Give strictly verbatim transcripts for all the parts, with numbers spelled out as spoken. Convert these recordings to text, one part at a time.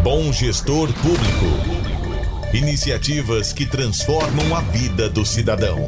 Bom Gestor Público. Iniciativas que transformam a vida do cidadão.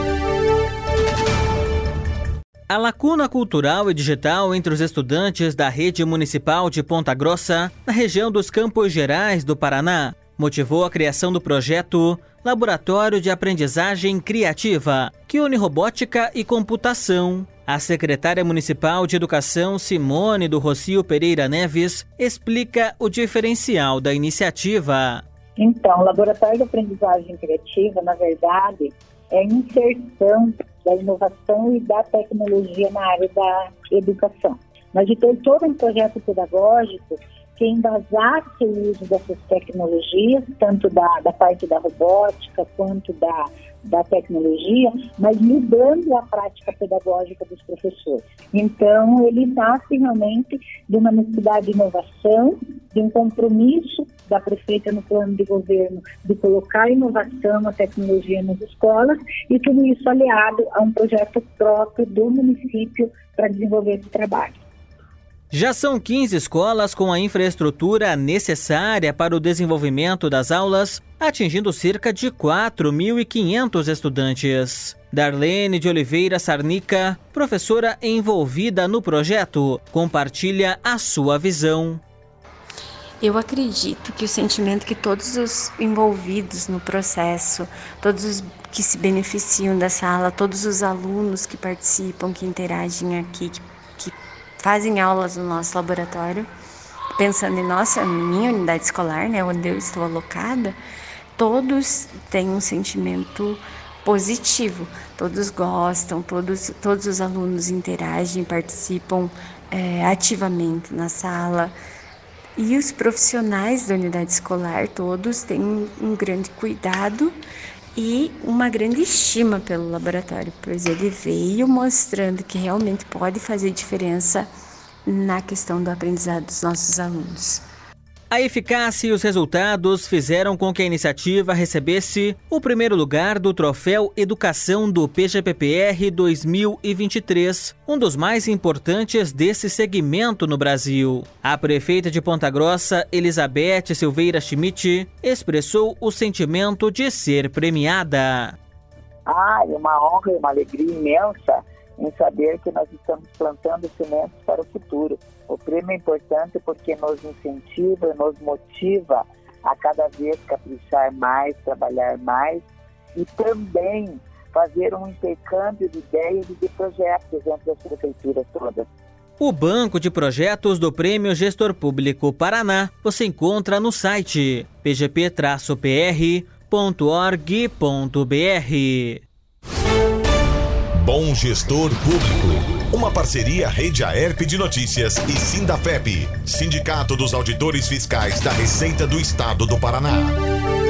A lacuna cultural e digital entre os estudantes da Rede Municipal de Ponta Grossa, na região dos Campos Gerais do Paraná, motivou a criação do projeto Laboratório de Aprendizagem Criativa, que une robótica e computação. A secretária municipal de Educação, Simone do Rocio Pereira Neves, explica o diferencial da iniciativa. Então, o Laboratório de Aprendizagem Criativa, na verdade, é a inserção da inovação e da tecnologia na área da educação. Mas de ter todo um projeto pedagógico que embasasse o uso dessas tecnologias, tanto da, da parte da robótica quanto da, da tecnologia, mas mudando a prática pedagógica dos professores. Então, ele nasce realmente de uma necessidade de inovação, de um compromisso da prefeita no plano de governo de colocar a inovação, a tecnologia nas escolas, e tudo isso aliado a um projeto próprio do município para desenvolver esse trabalho. Já são quinze escolas com a infraestrutura necessária para o desenvolvimento das aulas, atingindo cerca de quatro mil e quinhentos estudantes. Darlene de Oliveira Sarnica, professora envolvida no projeto, compartilha a sua visão. Eu acredito que o sentimento que todos os envolvidos no processo, todos os que se beneficiam da sala, todos os alunos que participam, que interagem aqui, que, que fazem aulas no nosso laboratório, pensando em nossa, minha unidade escolar, né, onde eu estou alocada, todos têm um sentimento positivo, todos gostam, todos, todos os alunos interagem, participam é, ativamente na sala. E os profissionais da unidade escolar, todos têm um, um grande cuidado e uma grande estima pelo laboratório, pois ele veio mostrando que realmente pode fazer diferença na questão do aprendizado dos nossos alunos. A eficácia e os resultados fizeram com que a iniciativa recebesse o primeiro lugar do Troféu Educação do P G P P R dois mil e vinte e três, um dos mais importantes desse segmento no Brasil. A prefeita de Ponta Grossa, Elizabeth Silveira Schmidt, expressou o sentimento de ser premiada. Ah, é uma honra e uma alegria imensa em saber que nós estamos plantando sementes para o futuro. O prêmio é importante porque nos incentiva, nos motiva a cada vez caprichar mais, trabalhar mais e também fazer um intercâmbio de ideias e de projetos entre as prefeituras todas. O Banco de Projetos do Prêmio Gestor Público Paraná você encontra no site p g p traço p r ponto org ponto b r. Bom Gestor Público, uma parceria Rede Aerp de Notícias e Sindafep, Sindicato dos Auditores Fiscais da Receita do Estado do Paraná.